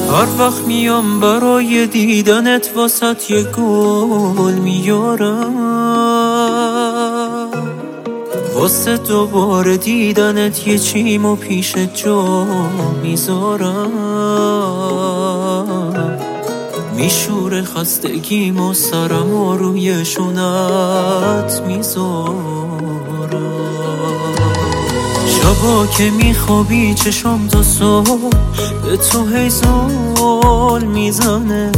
هر وقت میام برای دیدنت واسط یه گل میارم، واسه دوباره دیدنت یه چیمو پیش جا میذارم. میشور خستگیمو سرمو روی شونت میذارم. شبا که میخوابی چشم تا صبح به تو هی زل میزنه،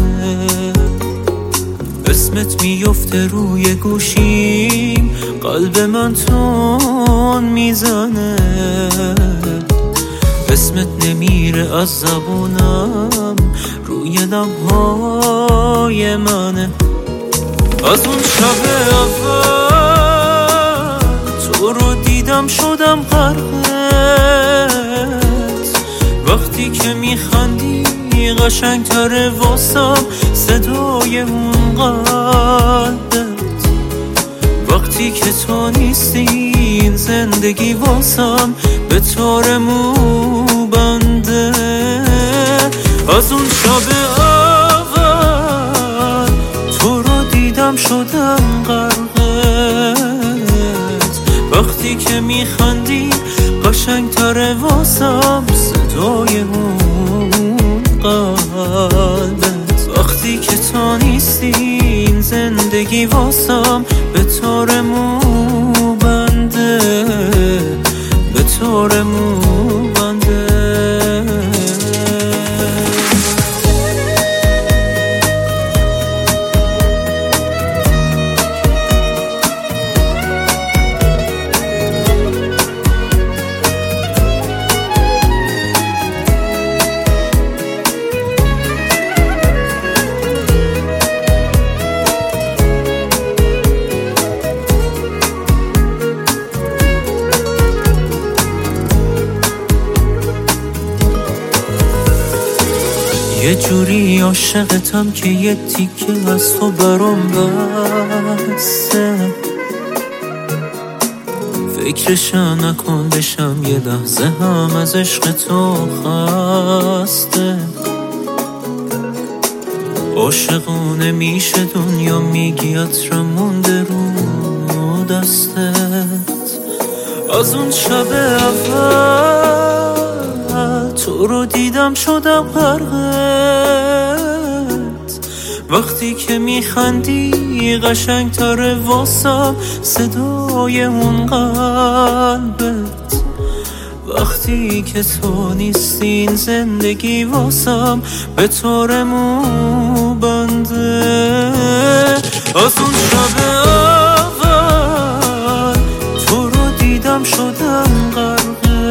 اسمت میفته روی گوشیم، قلب من تون میزنه. اسمت نمیره از زبونم، روی لبهای منه. از اون شب اول تو رو دیدم شدم غرقت، وقتی که میخندی قشنگتره واسم صدای اون قلبت. وقتی که تو نیستی این زندگی واسم به طور مو بنده. از اون شب اول تو رو دیدم شدم غرقت، وقتی که میخندی قشنگتره واسم صدای اون قلبت. وقتی که تو نیستی این زندگی واسم به طور مو بنده، به طور مو بنده. یه جوری عاشقتم که یه تیکه از تو برام بسته، فکرشم نکن بشم یه لحظه هم از عشق تو خسته. عاشقونه میشه دنیا میگی عطرم مونده رو دستت. از اون شب اول تو رو دیدم شدم غرقت، وقتی که میخندی قشنگتره واسم صدای اون قلبت. وقتی که تو نیستی این زندگی واسم به طور مو بنده. از اون شب اول تو رو دیدم شدم غرقت،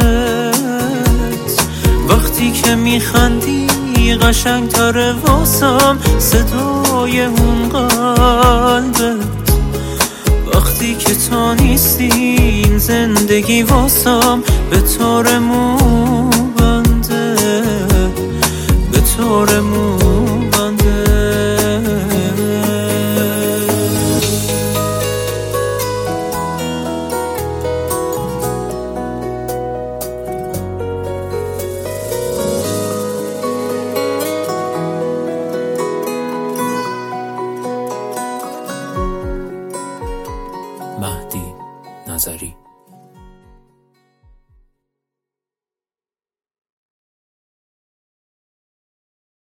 وقتی که میخندی قشنگتره واسم صدای اون قلبت. وقتی که تو نیستی این زندگی واسم به طور مو بنده، به طور مو